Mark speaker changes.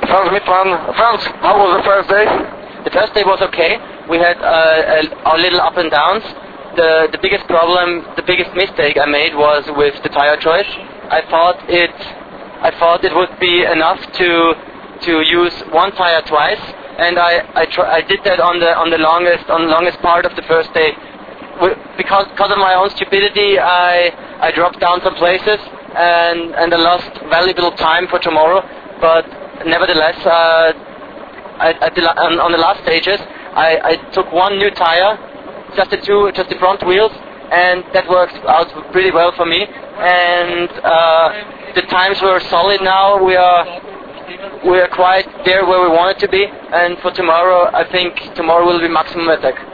Speaker 1: Franz Mittmann. Franz, how was the first day?
Speaker 2: The first day was okay. We had a little up and downs. The biggest problem, the biggest mistake I made was with the tire choice. I thought it would be enough to use one tire twice, and I did that on the longest part of the first day. Because of my own stupidity, I dropped down some places and I lost valuable time for tomorrow. But nevertheless, on the last stages, I took one new tire, just the front wheels, and that worked out pretty well for me. And the times were solid now. We are quite there where we wanted to be. And for tomorrow, I think tomorrow will be maximum attack.